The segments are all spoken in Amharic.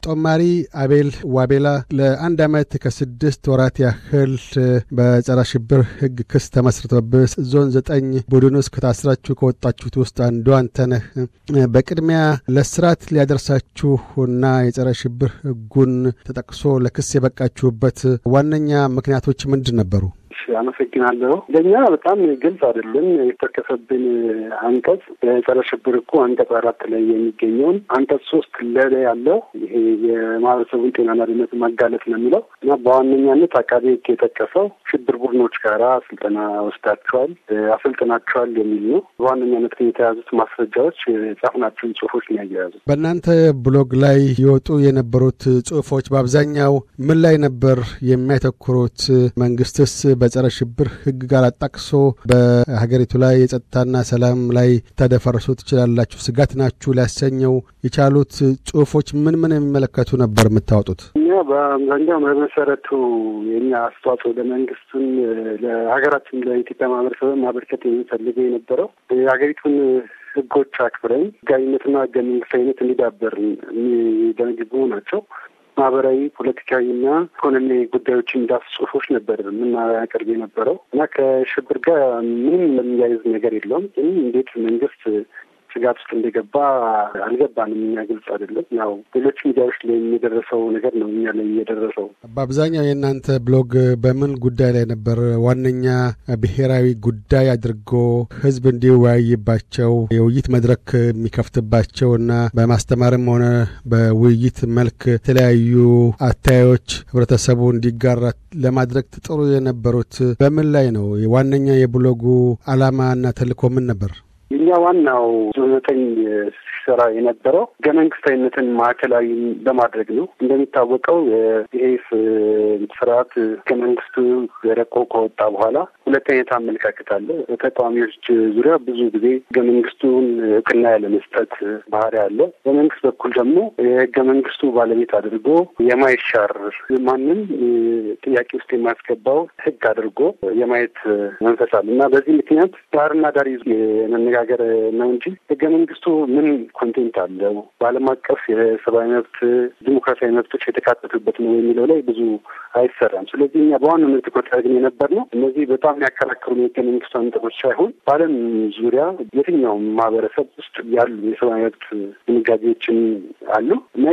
ጦማሪ አቤል ዋቤላ ለአንድ ዓመት ከ6 ወራት ያህል በጸረ ሽብር ሕግ ክስ ተመስርቶብህ ዞን 9 ቡድን ውስጥ ከታስራችሁ ከወጣችሁት ውስጥ አንዱ አንተ ነህ። በቅድሚያ ለስራት ሊያደርሳችሁና የጸረ ሽብር ሕጉን ተጠቅሶ ለክስ የበቃችሁበት ዋነኛ ምክንያቶች ምንድን ነበሩ? አመሰግናለሁ። ለኛ በጣም ግልጽ አይደለም የተከሰሰብን አንቀጽ በጸረ ሽብር ሕጉ አንቀጽ 4 ላይ የሚገኘውን አንቀጽ 3 ላይ ያለው ይሄ የማህበረሰቡን ጤናና ደህንነት ማጋለጥ ነው የሚለው እና በዋነኛነት አቃቤ ሕግ የጠቀሰው ሽብር ቡድኖች ጋራ ስልጠና ወስዳቸዋል፣ አሰልጥናቸዋል የሚል ነው። በዋነኛነት የተያዙት ማስረጃዎች የጻፍናቸውን ጽሁፎች ነው ያያዙት። በእናንተ ብሎግ ላይ የወጡ የነበሩት ጽሁፎች በአብዛኛው ምን ላይ ነበር የሚያተኩሩት? መንግስትስ በጸረ ሽብር ሕግ ጋር አጣቅሶ በሀገሪቱ ላይ የጸጥታና ሰላም ላይ ተደፈርሱ ትችላላችሁ፣ ስጋት ናችሁ ሊያሰኘው የቻሉት ጽሁፎች ምን የሚመለከቱ ነበር የምታወጡት? እኛ በአብዛኛው በመሰረቱ የኛ አስተዋጽኦ ለመንግስቱን ለሀገራችን ለኢትዮጵያ ማህበረሰብ ማበርከት የሚፈልገው የነበረው የሀገሪቱን ሕጎች አክብረን ሕጋዊነትና ሕገ መንግስታዊነት እንዲዳበር የሚደነግጉ ናቸው። ማህበራዊ፣ ፖለቲካዊና ኢኮኖሚያዊ ጉዳዮችን እንዳስ ጽሁፎች ነበር የምናቀርብ የነበረው እና ከሽብር ጋር ምንም የሚያይዝ ነገር የለውም። ግን እንዴት መንግስት ስጋት ውስጥ እንደገባ አልገባንም። እኛ ግልጽ አይደለም። ያው ሌሎች ሚዲያዎች ላይ የደረሰው ነገር ነው እኛ ላይ የደረሰው። በአብዛኛው የእናንተ ብሎግ በምን ጉዳይ ላይ ነበር ዋነኛ ብሔራዊ ጉዳይ አድርጎ ህዝብ እንዲወያይባቸው የውይይት መድረክ የሚከፍትባቸው እና በማስተማርም ሆነ በውይይት መልክ የተለያዩ አታዮች ህብረተሰቡ እንዲጋራ ለማድረግ ጥሩ የነበሩት በምን ላይ ነው? ዋነኛ የብሎጉ ዓላማ እና ተልእኮ ምን ነበር? የኛ ዋናው ዞን 9 ሲሰራ የነበረው ሕገ መንግስታዊነትን ማዕከላዊ በማድረግ ነው። እንደሚታወቀው ይሄ ስርዓት ሕገ መንግስቱ ረቆ ከወጣ በኋላ ሁለት አይነት አመለካከት አለ። በተቃዋሚዎች ዙሪያ ብዙ ጊዜ ሕገ መንግስቱን እውቅና ያለመስጠት ባህሪ አለ። በመንግስት በኩል ደግሞ የሕገ መንግስቱ ባለቤት አድርጎ የማይሻር ማንም ጥያቄ ውስጥ የማያስገባው ሕግ አድርጎ የማየት መንፈስ አለ እና በዚህ ምክንያት ዳርና ዳር የመነጋገር ነው እንጂ ሕገ መንግስቱ ምን ኮንቴንት አለው፣ በዓለም አቀፍ የሰብአዊ መብት ዲሞክራሲያዊ መብቶች የተካተቱበት ነው የሚለው ላይ ብዙ አይሰራም። ስለዚህ እኛ በዋናነት ትኩረት አድርገን የነበርነው እነዚህ በጣም የሚያከራክሩ የሕገ መንግስቱ አንቀጾች ሳይሆን በዓለም ዙሪያ የትኛውም ማህበረሰብ ውስጥ ያሉ የሰብአዊ መብት ድንጋጌዎችን አሉ እና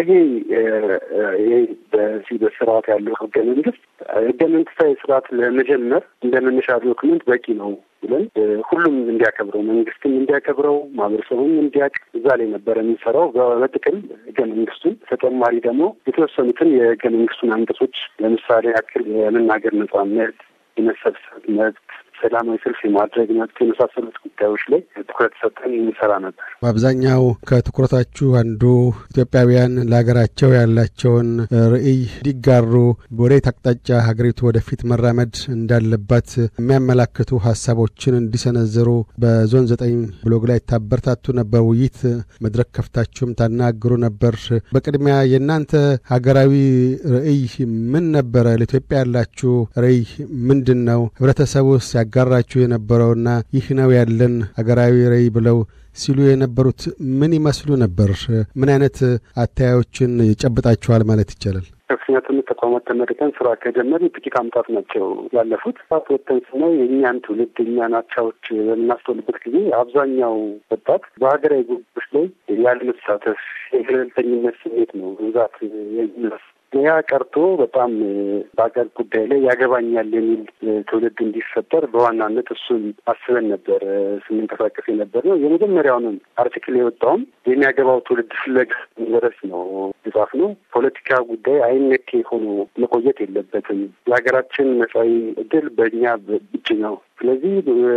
ይሄ በዚህ በስርዓት ያለው ሕገ መንግስት ሕገ መንግስታዊ ስርዓት ለመጀመር እንደ መነሻ ዶክመንት በቂ ነው ብለን ሁሉም እንዲያከብረው፣ መንግስትም እንዲያከብረው፣ ማህበረሰቡም እንዲያውቅ እዛ ላይ ነበረ የሚሰራው። በጥቅል ሕገ መንግስቱን ተጨማሪ ደግሞ የተወሰኑትን የሕገ መንግስቱን አንቀጾች ለምሳሌ ያክል የመናገር ነጻነት፣ የመሰብሰብ መብት፣ ሰላማዊ ሰልፍ የማድረግ መብት የመሳሰሉት ጉዳዮች ላይ ትኩረት ሰጠን የሚሰራ ነበር። በአብዛኛው ከትኩረታችሁ አንዱ ኢትዮጵያውያን ለሀገራቸው ያላቸውን ርዕይ እንዲጋሩ በወዴት አቅጣጫ ሀገሪቱ ወደፊት መራመድ እንዳለባት የሚያመላክቱ ሀሳቦችን እንዲሰነዝሩ በዞን 9 ብሎግ ላይ ታበረታቱ ነበር። ውይይት መድረክ ከፍታችሁም ታናግሩ ነበር። በቅድሚያ የእናንተ ሀገራዊ ርዕይ ምን ነበረ? ለኢትዮጵያ ያላችሁ ርዕይ ምንድን ነው? ህብረተሰቡስ ያጋራችሁ የነበረውና ይህ ነው ያለን ሀገራዊ ርዕይ ብለው ሲሉ የነበሩት ምን ይመስሉ ነበር? ምን አይነት አታያዮችን ጨብጣችኋል ማለት ይቻላል? ከፍተኛ ትምህርት ተቋማት ተመርቀን ስራ ከጀመርን ጥቂት ዓመታት ናቸው ያለፉት። ወጥተን ስናይ የእኛን ትውልድ የእኛን አቻዎች በምናስተውልበት ጊዜ አብዛኛው ወጣት በሀገራዊ ጉዳዮች ላይ ያለመሳተፍ የገለልተኝነት ስሜት ነው ብዛት የሚነስ ያ ቀርቶ በጣም በአገር ጉዳይ ላይ ያገባኛል የሚል ትውልድ እንዲፈጠር በዋናነት እሱን አስበን ነበር ስንንቀሳቀስ የነበር ነው። የመጀመሪያውንም አርቲክል የወጣውም የሚያገባው ትውልድ ፍለጋ ድረስ ነው የጻፍ ነው። ፖለቲካ ጉዳይ አይነኬ ሆኖ መቆየት የለበትም። የሀገራችን መጻኢ ዕድል በእኛ እጅ ነው። ስለዚህ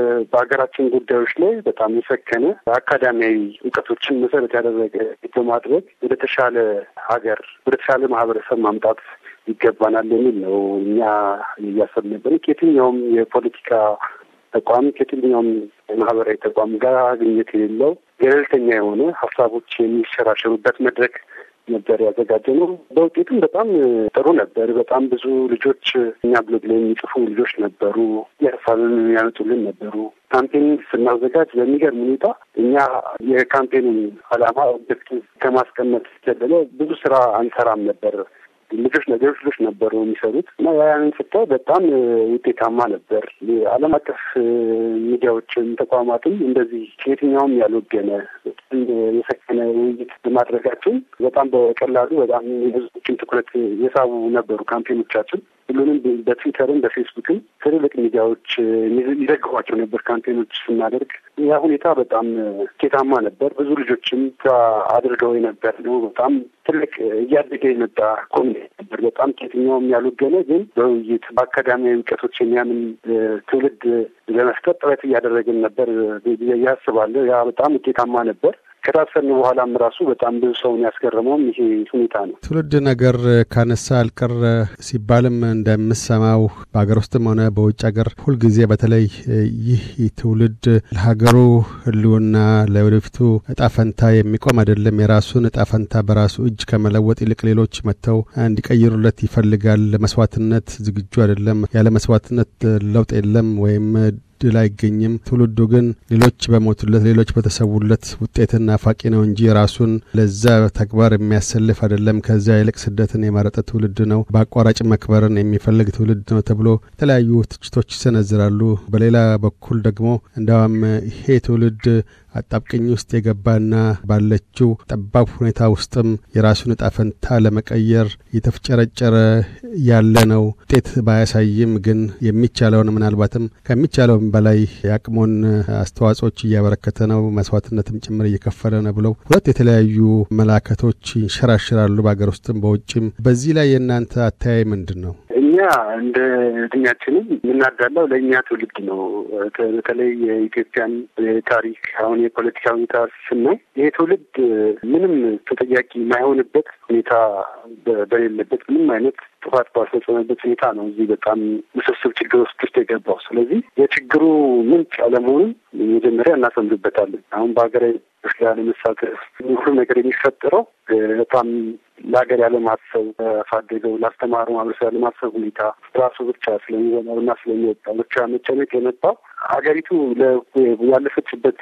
በሀገራችን ጉዳዮች ላይ በጣም የሰከነ አካዳሚያዊ እውቀቶችን መሰረት ያደረገ በማድረግ ወደ ተሻለ ሀገር ወደ ተሻለ ማህበረሰብ ማምጣት ይገባናል የሚል ነው እኛ እያሰብን ነበር። ከየትኛውም የፖለቲካ ተቋም ከየትኛውም ማህበራዊ ተቋም ጋር ግንኙነት የሌለው ገለልተኛ የሆነ ሀሳቦች የሚሸራሸሩበት መድረክ ነበር ያዘጋጀነው። በውጤቱም በጣም ጥሩ ነበር። በጣም ብዙ ልጆች እኛ ብሎግ ላይ የሚጽፉ ልጆች ነበሩ፣ የሀሳብን የሚያመጡልን ነበሩ። ካምፔን ስናዘጋጅ በሚገርም ሁኔታ እኛ የካምፔኑን ዓላማ ኦብጀክቲቭ ከማስቀመጥ ጀምሮ ብዙ ስራ አንሰራም ነበር። ልጆች ነበሩ የሚሰሩት እና ያንን ስታይ በጣም ውጤታማ ነበር። ዓለም አቀፍ ሚዲያዎችም ተቋማትም እንደዚህ ከየትኛውም ያልወገነ የሰከነ ውይይት በማድረጋችን በጣም በቀላሉ በጣም የህዝቦችን ትኩረት የሳቡ ነበሩ ካምፔኖቻችን። ሁሉንም በትዊተርም በፌስቡክም ትልልቅ ሚዲያዎች ይዘግቧቸው ነበር ካምፔኖች ስናደርግ። ያ ሁኔታ በጣም ውጤታማ ነበር። ብዙ ልጆችም አድርገው የነበር ነው። በጣም ትልቅ እያደገ የመጣ ኮሚኒቲ ነበር። በጣም ከየትኛውም ያልወገነ ግን በውይይት በአካዳሚያዊ እውቀቶች የሚያምን ትውልድ ለመፍጠር ጥረት እያደረግን ነበር ያስባለሁ። ያ በጣም ውጤታማ ነበር። ከታሰርን በኋላም ራሱ በጣም ብዙ ሰውን ያስገረመውም ይሄ ሁኔታ ነው። ትውልድ ነገር ካነሳ አልቀር ሲባልም እንደምሰማው በሀገር ውስጥም ሆነ በውጭ ሀገር ሁልጊዜ በተለይ ይህ ትውልድ ለሀገሩ ሕልውና ለወደፊቱ እጣ ፈንታ የሚቆም አይደለም። የራሱን እጣ ፈንታ በራሱ እጅ ከመለወጥ ይልቅ ሌሎች መጥተው እንዲቀይሩለት ይፈልጋል። ለመስዋዕትነት ዝግጁ አይደለም። ያለ መስዋዕትነት ለውጥ የለም ወይም ድል አይገኝም። ትውልዱ ግን ሌሎች በሞቱለት ሌሎች በተሰውለት ውጤትና ፋቂ ነው እንጂ ራሱን ለዛ ተግባር የሚያሰልፍ አይደለም። ከዚያ ይልቅ ስደትን የመረጠ ትውልድ ነው፣ በአቋራጭ መክበርን የሚፈልግ ትውልድ ነው ተብሎ የተለያዩ ትችቶች ይሰነዝራሉ። በሌላ በኩል ደግሞ እንደውም ይሄ ትውልድ አጣብቂኝ ውስጥ የገባና ባለችው ጠባብ ሁኔታ ውስጥም የራሱን እጣ ፈንታ ለመቀየር የተፍጨረጨረ ያለ ነው። ውጤት ባያሳይም ግን የሚቻለውን ምናልባትም ከሚቻለው በላይ የአቅሙን አስተዋጽኦች እያበረከተ ነው፣ መስዋዕትነትም ጭምር እየከፈለ ነው ብለው ሁለት የተለያዩ መላከቶች ይንሸራሸራሉ በአገር ውስጥም በውጭም። በዚህ ላይ የእናንተ አተያይ ምንድን ነው? እኛ እንደ እድሜያችንም የምናዳላው ለእኛ ትውልድ ነው። በተለይ የኢትዮጵያን ታሪክ አሁን የፖለቲካ ሁኔታ ስናይ ይሄ ትውልድ ምንም ተጠያቂ የማይሆንበት ሁኔታ በሌለበት ምንም አይነት ጥፋት ባልፈጸመበት ሁኔታ ነው እዚህ በጣም ውስብስብ ችግር ውስጥ የገባው። ስለዚህ የችግሩ ምንጭ አለመሆኑን መጀመሪያ እናሰምርበታለን። አሁን በሀገራዊ ያለመሳተፍ ሁሉ ነገር የሚፈጠረው በጣም ለሀገር ያለማሰብ አሳደገው ላስተማሩ ማህበረሰብ ያለማሰብ ሁኔታ ራሱ ብቻ ስለሚበላውና ስለሚወጣው ብቻ መጨነቅ የመጣው ሀገሪቱ ያለፈችበት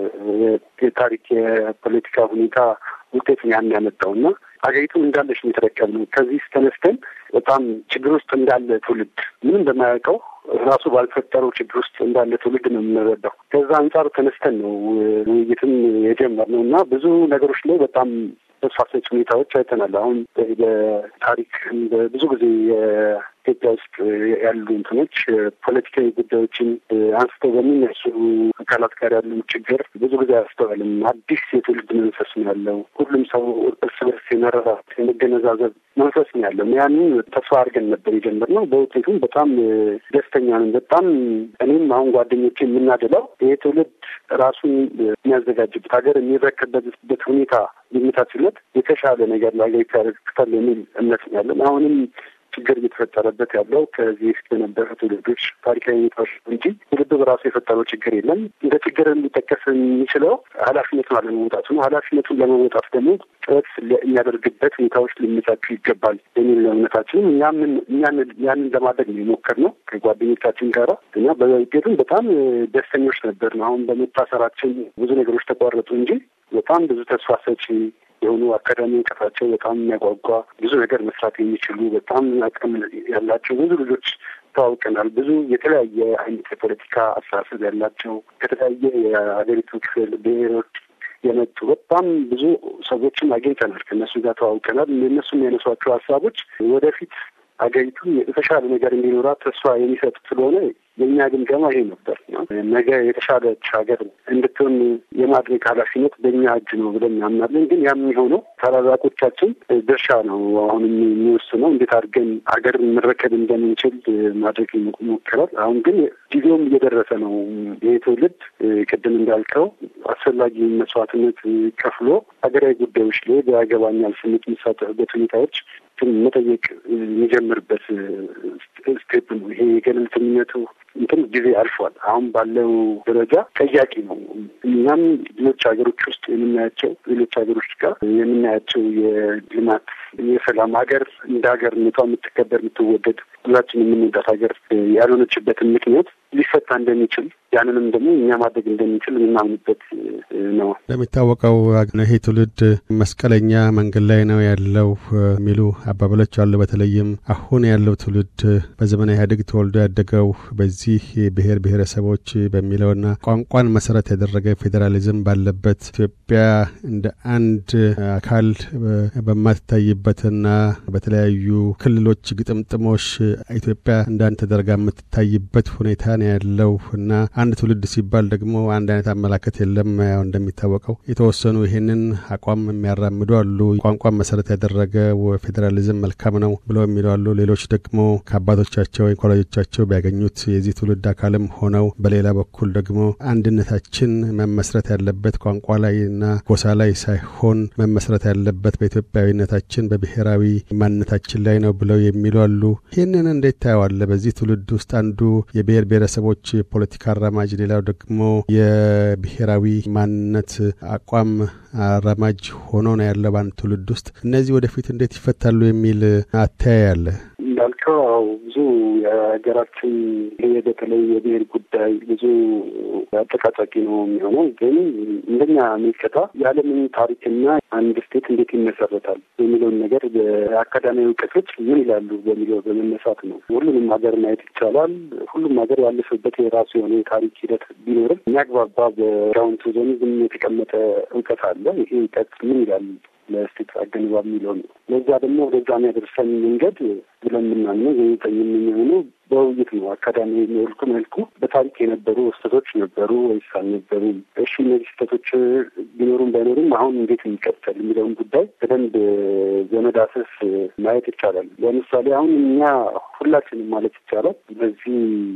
የታሪክ የፖለቲካ ሁኔታ ውጤት ያን ያመጣውና ሀገሪቱ እንዳለች ነው የተረከብነው። ከዚህ ተነስተን በጣም ችግር ውስጥ እንዳለ ትውልድ ምንም በማያውቀው ራሱ ባልፈጠረው ችግር ውስጥ እንዳለ ትውልድ ነው የምንረዳው። ከዛ አንጻር ተነስተን ነው ውይይትም የጀመርነው እና ብዙ ነገሮች ላይ በጣም ተስፋ ሰጪ ሁኔታዎች አይተናል። አሁን በታሪክ ብዙ ጊዜ ኢትዮጵያ ውስጥ ያሉ እንትኖች ፖለቲካዊ ጉዳዮችን አንስተው በሚነሱ አካላት ጋር ያሉ ችግር ብዙ ጊዜ አያስተዋልም። አዲስ የትውልድ መንፈስ ነው ያለው። ሁሉም ሰው እርስ በርስ የመረዳት የመገነዛዘብ መንፈስ ነው ያለው። ያንን ተስፋ አድርገን ነበር የጀመርነው። በውጤቱም በጣም ደስተኛ ነን። በጣም እኔም አሁን ጓደኞቼ የምናደላው ይሄ ትውልድ ራሱን የሚያዘጋጅበት ሀገር የሚረከብበት ሁኔታ የሚታችለት የተሻለ ነገር ለሀገሪቱ ያደርግታል የሚል እምነት ነው ያለን። አሁንም ችግር እየተፈጠረበት ያለው ከዚህ በፊት በነበሩ ትውልዶች ታሪካዊ ሁኔታዎች እንጂ ትውልዱ በራሱ የፈጠረው ችግር የለም። እንደ ችግር ሊጠቀስ የሚችለው ኃላፊነቱን አለመወጣቱ ነው። ኃላፊነቱን ለመወጣት ደግሞ ጥረት የሚያደርግበት ሁኔታዎች ሊመቻቹ ይገባል የሚል እምነታችንም ያንን ለማድረግ ነው የሞከርነው ከጓደኞቻችን ጋራ እና በውጤቱም በጣም ደስተኞች ነበር ነው። አሁን በመታሰራችን ብዙ ነገሮች ተቋረጡ እንጂ በጣም ብዙ ተስፋ ሰጪ የሆኑ አካዳሚ እውቀታቸው በጣም የሚያጓጓ ብዙ ነገር መስራት የሚችሉ በጣም አቅም ያላቸው ብዙ ልጆች ተዋውቀናል። ብዙ የተለያየ አይነት የፖለቲካ አስተሳሰብ ያላቸው ከተለያየ የሀገሪቱ ክፍል ብሔሮች የመጡ በጣም ብዙ ሰዎችን አግኝተናል። ከእነሱ ጋር ተዋውቀናል። እነሱ የሚያነሷቸው ሀሳቦች ወደፊት ሀገሪቱ የተሻለ ነገር እንዲኖራት ተስፋ የሚሰጥ ስለሆነ የእኛ ግምገማ ይሄ ነበር። ነገ የተሻለች ሀገር እንድትሆን የማድረግ ኃላፊነት በእኛ እጅ ነው ብለን እናምናለን። ግን ያም የሚሆነው ታላላቆቻችን ድርሻ ነው አሁን የሚወስነው እንዴት አድርገን ሀገርን መረከብ እንደምንችል ማድረግ ይሞክራል። አሁን ግን ጊዜውም እየደረሰ ነው። ይህ ትውልድ ቅድም እንዳልከው አስፈላጊ መስዋዕትነት ከፍሎ ሀገራዊ ጉዳዮች ላይ በያገባኛል ስሜት የሚሳተፍበት ሁኔታዎች መጠየቅ የሚጀምርበት ስቴፕ ነው። ይሄ የገለልተኝነቱ እንትን ጊዜ አልፏል። አሁን ባለው ደረጃ ጠያቂ ነው። እኛም ሌሎች ሀገሮች ውስጥ የምናያቸው ሌሎች ሀገሮች ጋር የምናያቸው የልማት የሰላም ሀገር እንደ ሀገርነቷ የምትከበር የምትወደድ ሁላችን የምንወዳት ሀገር ያልሆነችበትን ምክንያት ሊፈታ እንደሚችል ያንንም ደግሞ እኛ ማድረግ እንደሚችል የምናምንበት ነው። እንደሚታወቀው ይሄ ትውልድ መስቀለኛ መንገድ ላይ ነው ያለው የሚሉ አባባሎች አሉ። በተለይም አሁን ያለው ትውልድ በዘመነ ኢህአዴግ ተወልዶ ያደገው በዚህ ብሔር ብሔረሰቦች በሚለውና ቋንቋን መሰረት ያደረገ ፌዴራሊዝም ባለበት ኢትዮጵያ እንደ አንድ አካል በማትታይበትና በተለያዩ ክልሎች ግጥምጥሞች ኢትዮጵያ እንዳንድ ተደርጋ የምትታይበት ሁኔታ ነው ያለው እና አንድ ትውልድ ሲባል ደግሞ አንድ አይነት አመላከት የለም። ያው እንደሚታወቀው የተወሰኑ ይሄንን አቋም የሚያራምዱ አሉ። ቋንቋን መሰረት ያደረገ ፌዴራሊዝም መልካም ነው ብለው የሚሉ አሉ። ሌሎች ደግሞ ከአባቶቻቸው ወይ ኮሎጆቻቸው ቢያገኙት የዚህ ትውልድ አካልም ሆነው በሌላ በኩል ደግሞ አንድነታችን መመስረት ያለበት ቋንቋ ላይና ጎሳ ላይ ሳይሆን መመስረት ያለበት በኢትዮጵያዊነታችን በብሔራዊ ማንነታችን ላይ ነው ብለው የሚሉ አሉ። ይህንን እንዴት ታየዋለህ? በዚህ ትውልድ ውስጥ አንዱ የብሔር ብሔረሰቦች ፖለቲካ አራማጅ፣ ሌላው ደግሞ የብሔራዊ ማንነት አቋም አራማጅ ሆኖ ነው ያለው በአንድ ትውልድ ውስጥ። እነዚህ ወደፊት እንዴት ይፈታሉ የሚል አተያይ አለ? እንዳልከው ብዙ የሀገራችን በተለይ የብሔር ጉዳይ ብዙ አጠቃጣቂ ነው የሚሆነው። ግን እንደኛ ምልከታ የዓለምን ታሪክና አንድ ስቴት እንዴት ይመሰረታል የሚለውን ነገር በአካዳሚያዊ እውቀቶች ምን ይላሉ በሚለው በመነሳት ነው። ሁሉንም ሀገር ማየት ይቻላል። ሁሉም ሀገር ያለፈበት የራሱ የሆነ የታሪክ ሂደት ቢኖርም የሚያግባባ በግራውንድ ዞን ዝም የተቀመጠ እውቀት አለ። ይሄ እውቀት ምን ይላል ለስቴት አገነባብ የሚለው ነው። ለዛ ደግሞ ወደዛ የሚያደርሰን መንገድ ብለን የምናምነው ዘጠኝ የሚሆነው በውይይት ነው። አካዳሚ መልኩ በታሪክ የነበሩ ስህተቶች ነበሩ ወይስ አልነበሩም? እሺ እነዚህ ስህተቶች ቢኖሩም ባይኖሩም አሁን እንዴት የሚቀጥል የሚለውን ጉዳይ በደንብ በመዳሰስ ማየት ይቻላል። ለምሳሌ አሁን እኛ ሁላችንም ማለት ይቻላል በዚህ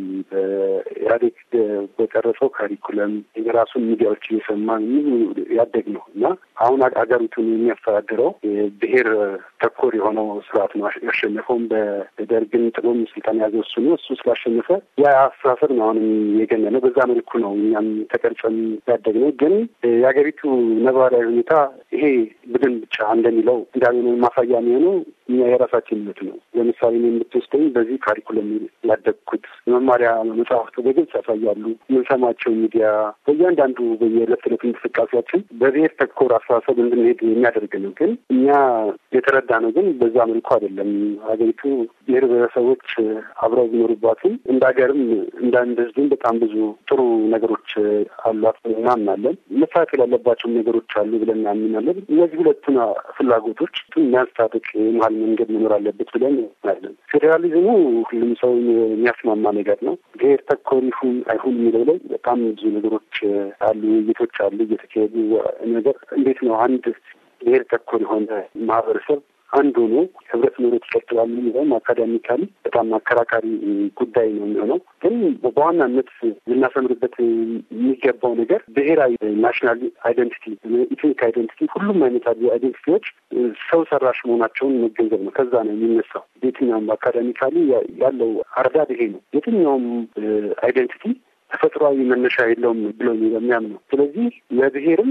በኢህአዴግ በቀረጸው ካሪኩለም የራሱን ሚዲያዎች እየሰማን ያደግ ነው እና አሁን አገሪቱን የሚያስተዳድረው ብሔር ተኮር የሆነው ስርዓት ነው። ያሸነፈውም በደርግን ጥሎም ስልጣን ያዘው እሱ ስላሸነፈ ያ አስተሳሰብ ነው አሁንም የገነነው። በዛ መልኩ ነው እኛም ተቀርጸን ያደግነው። ግን የሀገሪቱ ነባራዊ ሁኔታ ይሄ ቡድን ብቻ እንደሚለው እንዳልሆነ ማሳያ የሚሆነው እኛ የራሳችን እምነት ነው። ለምሳሌ እኔ የምትወስደኝ በዚህ ካሪኩለም ያደግኩት መማሪያ መጽሐፍቱ በግልጽ ያሳያሉ። የምንሰማቸው ሚዲያ በእያንዳንዱ በየዕለት ዕለት እንቅስቃሴያችን በብሔር ተኮር አስተሳሰብ እንድንሄድ የሚያደርግ ነው። ግን እኛ የተረዳ ነው ግን በዛ መልኩ አይደለም። ሀገሪቱ ብሔር ብሔረሰቦች አብረው ቢኖሩባትም እንደ ሀገርም እንደ አንድ ሕዝብም በጣም ብዙ ጥሩ ነገሮች አሏት እናምናለን። መስተካከል ያለባቸው ነገሮች አሉ ብለን እናምናለን። እነዚህ ሁለቱን ፍላጎቶች የሚያስታጥቅ መሀል መንገድ መኖር አለበት ብለን እናምናለን። ፌዴራሊዝሙ ሁሉም ሰው የሚያስማማ ነገር ነው። ብሔር ተኮር ይሁን አይሁን የሚለው ላይ በጣም ብዙ ነገሮች አሉ፣ ውይይቶች አሉ እየተካሄዱ ነገር እንዴት ነው አንድ ብሔር ተኮር የሆነ ማህበረሰብ አንድ ሆኖ ህብረት ኖሮት ይቀጥላል የሚለውም አካዳሚካሊ በጣም አከራካሪ ጉዳይ ነው የሚሆነው። ግን በዋናነት ልናሰምርበት የሚገባው ነገር ብሔራዊ ናሽናል አይደንቲቲ፣ ኢትኒክ አይደንቲቲ፣ ሁሉም አይነት አይደንቲቲዎች ሰው ሰራሽ መሆናቸውን መገንዘብ ነው። ከዛ ነው የሚነሳው። የትኛውም አካዳሚካሊ ያለው አረዳድ ይሄ ነው። የትኛውም አይደንቲቲ ተፈጥሯዊ መነሻ የለውም ብሎ የሚያምነው። ስለዚህ ለብሔርም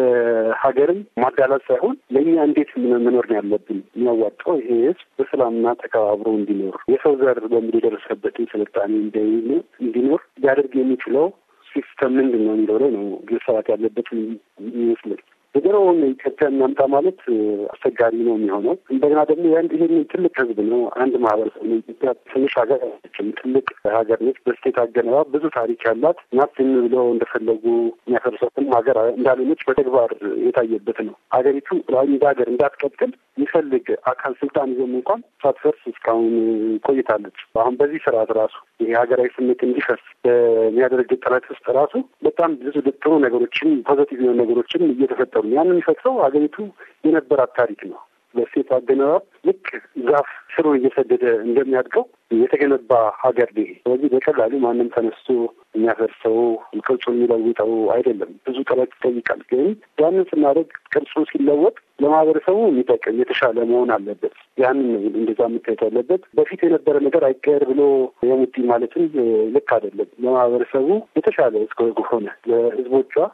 ለሀገርም ማዳላት ሳይሆን ለእኛ እንዴት መኖር ነው ያለብን የሚያዋጣው ይሄ ህዝብ በሰላምና ተከባብሮ እንዲኖር የሰው ዘር በሙሉ የደረሰበትን ስልጣኔ እንዲኖር ሊያደርግ የሚችለው ሲስተም ምንድን ነው የሚለው ላይ ነው ግልጽ ያለበት ይመስላል። የድሮውን ኢትዮጵያ እናምጣ ማለት አስቸጋሪ ነው የሚሆነው። እንደገና ደግሞ ይህንን ትልቅ ህዝብ ነው፣ አንድ ማህበረሰብ ነው። ኢትዮጵያ ትንሽ ሀገር አይደለችም፣ ትልቅ ሀገር ነች። በስቴት አገነባብ ብዙ ታሪክ ያላት ናት። ዝም ብለው እንደፈለጉ የሚያፈርሷትን ሀገር እንዳልሆነች በተግባር የታየበት ነው። ሀገሪቱ እንደ ሀገር እንዳትቀጥል የሚፈልግ አካል ስልጣን ይዞም እንኳን ሳትፈርስ እስካሁን ቆይታለች። አሁን በዚህ ስርዓት ራሱ ይሄ ሀገራዊ ስሜት እንዲፈርስ በሚያደርግ ጥረት ውስጥ ራሱ በጣም ብዙ ጥሩ ነገሮችን ፖዘቲቭ የሆኑ ነገሮችን እየተፈጠሩ ያንን የሚፈጥረው ሀገሪቱ የነበራት ታሪክ ነው። በስቴት አገነባብ ልክ ዛፍ ስሩን እየሰደደ እንደሚያድገው የተገነባ ሀገር ነው። ስለዚህ በቀላሉ ማንም ተነስቶ የሚያፈርሰው ቅርጹ የሚለውጠው አይደለም። ብዙ ጥረት ይጠይቃል። ግን ያንን ስናደርግ ቅርጹ ሲለወጥ ለማህበረሰቡ የሚጠቅም የተሻለ መሆን አለበት። ያንን ነው እንደዛ መታየት ያለበት። በፊት የነበረ ነገር አይቀር ብሎ የሙቲ ማለትም ልክ አይደለም። ለማህበረሰቡ የተሻለ እስከሆነ ለህዝቦቿ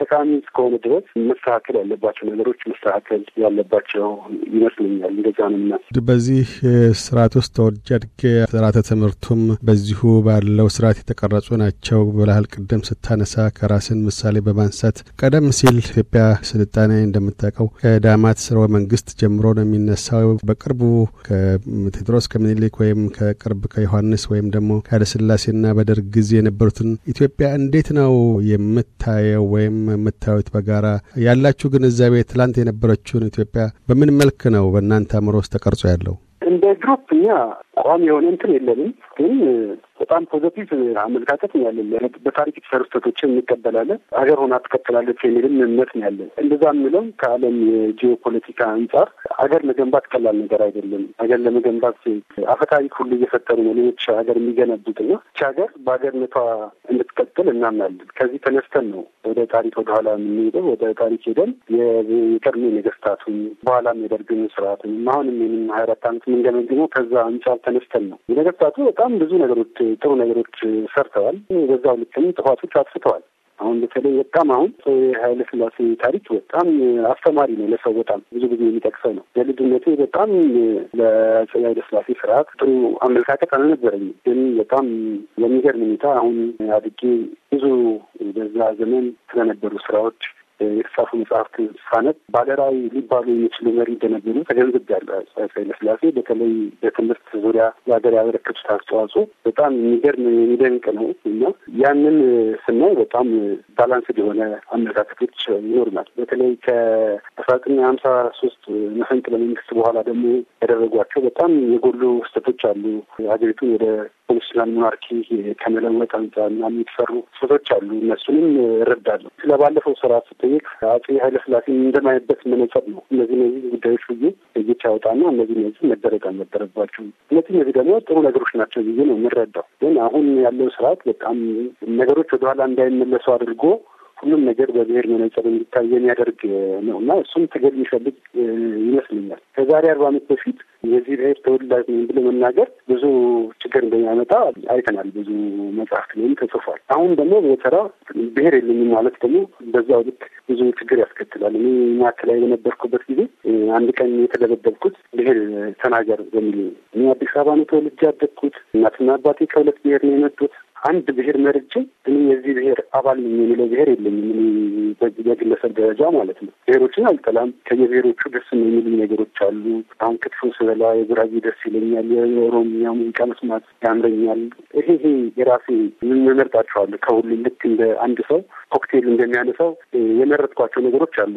ጠቃሚ እስከሆነ ድረስ መስተካከል ያለባቸው ነገሮች መስተካከል ያለባቸው ይመስለኛል። እንደዛ ነው የምናስበው። በዚህ ስርዓት ውስጥ ተወጃድክ ስርዓተ ትምህርቱም በዚሁ ባለው ስርዓት የተቀረጹ ናቸው ብለሃል። ቅድም ስታነሳ ከራስን ምሳሌ በማንሳት ቀደም ሲል ኢትዮጵያ ስልጣኔ እንደምታውቀው ከዳማት ስርወ መንግስት ጀምሮ ነው የሚነሳው። በቅርቡ ከቴዎድሮስ ከምኒልክ ወይም ከቅርብ ከዮሐንስ ወይም ደግሞ ከኃይለሥላሴና በደርግ ጊዜ የነበሩትን ኢትዮጵያ እንዴት ነው የምታየው ወይም የምታዩት? በጋራ ያላችሁ ግንዛቤ ትላንት የነበረችውን ኢትዮጵያ በምን መልክ ነው በእናንተ አእምሮ ውስጥ ተቀርጾ ያለው? እንደ ግሩፕ እኛ ቋሚ የሆነ እንትን የለንም፣ ግን በጣም ፖዘቲቭ አመለካከት ነው ያለን። በታሪክ የተሰሩ ስህተቶችን እንቀበላለን፣ ሀገር ሆና ትቀጥላለች የሚልም እምነት ነው ያለን። እንደዛ የምለው ከዓለም የጂኦፖለቲካ አንጻር ሀገር መገንባት ቀላል ነገር አይደለም። ሀገር ለመገንባት አፈታሪክ ሁሉ እየፈጠሩ ነው ሌሎች ሀገር የሚገነቡትና ሀገር በሀገርነቷ እንድትቀጥል እናምናለን። ከዚህ ተነስተን ነው ወደ ታሪክ ወደኋላ የምንሄደው። ወደ ታሪክ ሄደን የቀድሞ ነገስታቱን በኋላም የደርግን ስርዓትን አሁንም ይህንን 24 ዓመት የምንገመግመው ከዛ አንጻር ተነስተን ነው። የነገስታቱ በጣም ብዙ ነገሮች ጥሩ ነገሮች ሰርተዋል፣ በዛው ልክም ጥፋቶች አጥፍተዋል። አሁን በተለይ በጣም አሁን ኃይለ ሥላሴ ታሪክ በጣም አስተማሪ ነው ለሰው። በጣም ብዙ ጊዜ የሚጠቅሰው ነው። በልጅነቴ በጣም ለኃይለ ሥላሴ ስርዓት ጥሩ አመለካከት አልነበረኝም፣ ግን በጣም የሚገርም ሁኔታ አሁን አድጌ ብዙ በዛ ዘመን ስለነበሩ ስራዎች የተጻፉ መጽሐፍት ሳነብ ባለራዕይ ሊባሉ የሚችሉ መሪ እንደነበሩ ተገንዝቤያለሁ። ኃይለ ሥላሴ በተለይ በትምህርት ዙሪያ ለሀገር ያበረከቱት አስተዋጽኦ በጣም የሚገርም የሚደንቅ ነው እና ያንን ስናይ በጣም ባላንስድ የሆነ አመለካከቶች ይኖሩናል። በተለይ ከ1953 መፈንቅለ መንግስት በኋላ ደግሞ ያደረጓቸው በጣም የጎሉ ስህተቶች አሉ። ሀገሪቱን ወደ ኮንስቲቱሽናል ሞናርኪ ከመለወጥ አንጻር ምናምን የተሰሩ ስህተቶች አሉ። እነሱንም እረዳለሁ። ስለባለፈው ስራ ስጠይቅ አጼ ኃይለ ሥላሴን እንደማይበት መነጽር ነው እነዚህ ጉዳዮች ብዬ እይታ ያወጣና እነዚህ መደረግ አልነበረባቸውም። እነዚህ ደግሞ ጥሩ ነገሮች ናቸው ብዬ ነው የምረዳው። ግን አሁን ያለው ስርዓት በጣም ነገሮች ወደኋላ እንዳይመለሱ አድርጎ ሁሉም ነገር በብሔር መነጽር እንዲታይ የሚያደርግ ነው እና እሱም ትግል የሚፈልግ ይመስለኛል። ከዛሬ 40 ዓመት በፊት የዚህ ብሔር ተወላጅ ነኝ ብሎ መናገር ብዙ ችግር እንደሚያመጣ አይተናል። ብዙ መጽሐፍት ላይም ተጽፏል። አሁን ደግሞ በተራ ብሔር የለኝም ማለት ደግሞ በዛው ልክ ብዙ ችግር ያስከትላል። እኔ ማዕከላዊ በነበርኩበት ጊዜ አንድ ቀን የተደበደብኩት ብሔር ተናገር በሚል እኔ አዲስ አበባ ነው ተወልጄ ያደግኩት። እናትና አባቴ ከሁለት ብሔር ነው የመጡት። አንድ ብሔር መርጬ እኔ የዚህ ብሔር አባል ነኝ የሚለው ብሔር የለኝም። እኔ በግለሰብ ደረጃ ማለት ነው። ብሔሮችን አልጠላም። ከየብሔሮቹ ደስ የሚሉ ነገሮች አሉ። አሁን ክትፎ ስበላ የጉራጌ ደስ ይለኛል፣ የኦሮሚያ ሙዚቃ መስማት ያምረኛል። ይሄ የራሴ መመርጣቸዋለሁ። ከሁሉም ልክ እንደ አንድ ሰው ኮክቴል እንደሚያነሳው የመረጥኳቸው ነገሮች አሉ።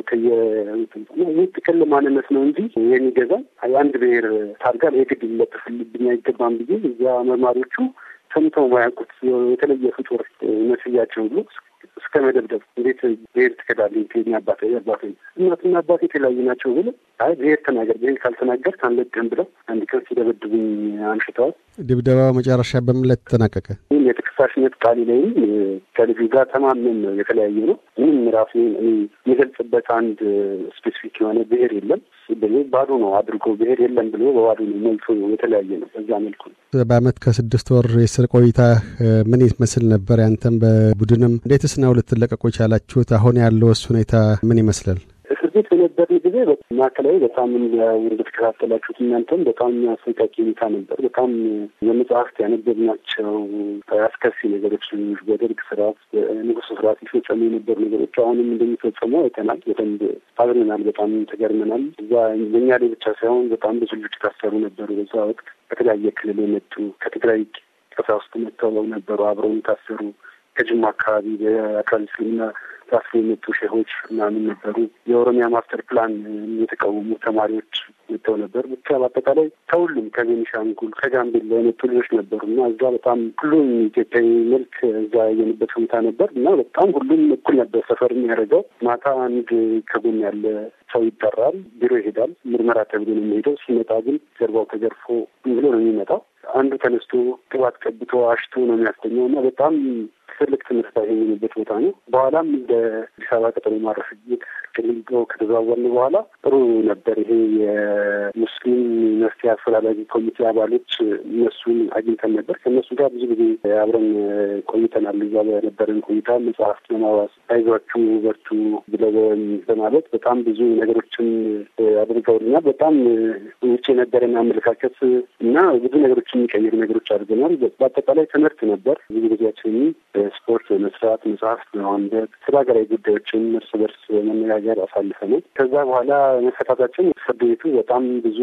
ይህ ጥቅል ማንነት ነው እንጂ የሚገዛ የአንድ ብሔር ታርጋ የግድ ሊለጥፍልብኝ አይገባም ብዬ እዚያ መርማሪዎቹ ሰምተው ማያውቁት የተለየ ፍጡር መስያቸው ሁሉ እስከ መደብደብ እንዴት ብሔር ትከዳለህ? ከኛ አባቴ እናትና አባቴ የተለያዩ ናቸው ብሎ አይ ብሔር ተናገር፣ ብሔር ካልተናገር አንለቅም ብለው አንድ ቀን ሲደበድቡኝ አንሽተዋል። ድብደባው መጨረሻ በምን ላይ ተጠናቀቀ? የተከሳሽነት ቃሌ ላይም ከልጁ ጋር ተማመን ነው የተለያየ ነው። ምንም ራሱ የሚገልጽበት አንድ ስፔሲፊክ የሆነ ብሔር የለም። ባዶ ነው አድርጎ ብሔር የለም ብሎ በባዶ ነው መልሶ የተለያየ ነው። በዛ መልኩ በአመት ከ6 ወር የስር ቆይታ ምን ይመስል ነበር? ያንተም በቡድንም እንዴትስ ነው ልትለቀቁ ቻላችሁት? አሁን ያለው ሁኔታ ምን ይመስላል? እስር ቤት በነበርን ጊዜ ማዕከላዊ በጣም እንደተከታተላችሁት እናንተም በጣም አሰቃቂ ሁኔታ ነበር። በጣም የመጽሐፍት ያነበብናቸው አስከፊ ነገሮች፣ በደርግ ስርዓት በንጉሱ ስርዓት ይፈጸሙ የነበሩ ነገሮች አሁንም እንደሚፈጸሙ አይተናል። በደንብ አዝነናል። በጣም ተገርመናል። እዛ በእኛ ላይ ብቻ ሳይሆን በጣም ብዙ ልጆች ታሰሩ ነበሩ። በዛ ወቅት ከተለያየ ክልል የመጡ ከትግራይ ቀሳውስት መጥተው ነበሩ፣ አብረውን ታሰሩ። ከጅማ አካባቢ በአካል እስልምና ታስሮ የመጡ ሼሆች ምናምን ነበሩ። የኦሮሚያ ማስተር ፕላን የተቃወሙ ተማሪዎች መጥተው ነበር። ብቻ በአጠቃላይ ከሁሉም ከቤኒሻንጉል ከጋምቤላ የመጡ ልጆች ነበሩ እና እዛ በጣም ሁሉም ኢትዮጵያዊ መልክ እዛ ያየንበት ሁኔታ ነበር እና በጣም ሁሉም እኩል ነበር ሰፈር የሚያደርገው። ማታ አንድ ከጎን ያለ ሰው ይጠራል፣ ቢሮ ይሄዳል፣ ምርመራ ተብሎ ነው የሚሄደው። ሲመጣ ግን ጀርባው ተገርፎ ብሎ ነው የሚመጣው። አንዱ ተነስቶ ቅባት ቀብቶ አሽቶ ነው የሚያስተኛው እና በጣም ትልቅ ትምህርት ያገኘንበት ቦታ ነው። በኋላም እንደ አዲስ አበባ ቀጠሮ ማረፊያ ቤት ቅሊንጦ ከተዘዋወርን በኋላ ጥሩ ነበር። ይሄ የሙስሊም መፍትሄ አፈላላጊ ኮሚቴ አባሎች እነሱን አግኝተን ነበር። ከእነሱ ጋር ብዙ ጊዜ አብረን ቆይተናል። እዛ በነበረን ቆይታ መጽሐፍት ለማዋስ አይዟችሁ በርቱ ብለው በማለት በጣም ብዙ ነገሮችን አድርገውልኛል። በጣም ውጭ የነበረን አመለካከት እና ብዙ ነገሮችን የሚቀይሩ ነገሮች አድርገናል። በአጠቃላይ ትምህርት ነበር። ብዙ ጊዜያችንን ስፖርት በመስራት መጽሐፍት በማንበብ ስለ ሀገራዊ ጉዳዮችን እርስ በርስ መነጋገር አሳልፈናል። ከዛ በኋላ መፈታታችን ፍርድ ቤቱ በጣም ብዙ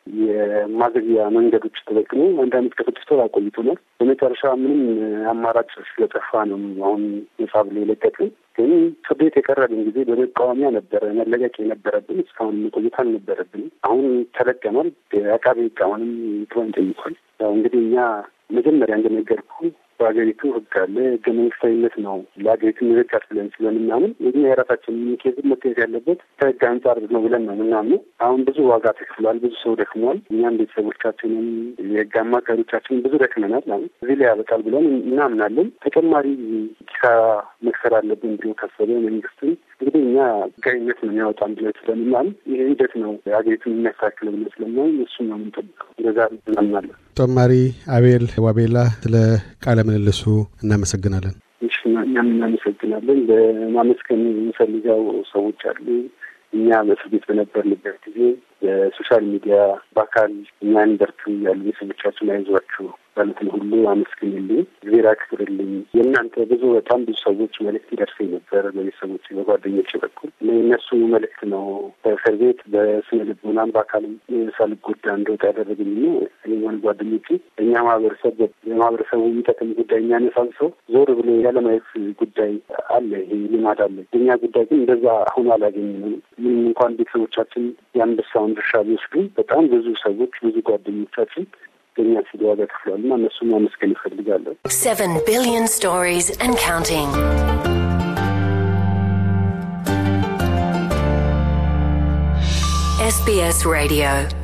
የማዘግያ መንገዶች ተጠቅሞ 1 ዓመት ከ6 ወር አቆይቶናል። በመጨረሻ ምንም አማራጭ ስለጠፋ ነው አሁን ነጻ ብሎ የለቀቅን። ግን ፍርድ ቤት የቀረብን ጊዜ በመቃወሚያ ነበረ መለቀቅ የነበረብን። እስካሁን መቆየት አልነበረብንም። አሁን ተለቀናል። አቃቤ ሕግ አሁንም ይግባኝ ጠይቋል። ያው እንግዲህ እኛ መጀመሪያ እንደነገርኩ በሀገሪቱ ሕግ አለ። ሕገ መንግስታዊነት ነው ለሀገሪቱ የሚበቃ ስለምናምን እኛ የራሳችን ኬዝ መታየት ያለበት ከሕግ አንጻር ነው ብለን ነው ምናምን። አሁን ብዙ ዋጋ ተከፍሏል። ብዙ ሰው ደክሟል። እኛም ቤተሰቦቻችንም የሕግ አማካሪዎቻችንን ብዙ ደክመናል። አሁን እዚህ ላይ ያበቃል ብለን እናምናለን። ተጨማሪ ኪሳራ መክፈል አለብን ብሎ ካሰበ መንግስትን እንግዲህ እኛ ሕጋዊነት ነው የሚያወጣን ብለን ስለምናምን ይህ ሂደት ነው ሀገሪቱን የሚያስተካክለው ብለን ስለምናምን እሱን ነው የምንጠብቀው። እንደዛ እናምናለን። ጦማሪ አቤል ዋቤላ ስለ ቃለ ምልልሱ እናመሰግናለን። እሺ እኛም እናመሰግናለን። በማመስገን የሚፈልገው ሰዎች አሉ። እኛ በእስር ቤት በነበርንበት ጊዜ በሶሻል ሚዲያ በአካል እኛን በርቱ ያሉ ቤተሰቦቻችን አይዟችሁ ባሉትን ሁሉ አመስግንልኝ፣ እግዚአብሔር ያክብርልኝ። የእናንተ በጣም ብዙ ሰዎች መልእክት ይደርሰኝ ነበር በቤተሰቦች በጓደኞች በኩል እነሱ መልእክት ነው በእስር ቤት በስነ ልቦናም በአካልም ሳልጎዳ እንደወጣ ያደረግኝ ነው። እኔም ጓደኞቼ እኛ ማህበረሰቡ የሚጠቅም ጉዳይ የሚያነሳን ሰው ዞር ብሎ ያለማየት ጉዳይ አለ። ይሄ ልማድ አለ። የኛ ጉዳይ ግን እንደዛ አሁን አላገኘንም። ምንም እንኳን ቤተሰቦቻችን የአንበሳውን ድርሻ ቢወስዱ በጣም ብዙ ሰዎች ብዙ ጓደኞቻችን ገኛ ሲሉ ዋጋ ከፍለዋልና እነሱን ማመስገን ይፈልጋለሁ። 7 billion stories and counting. SBS Radio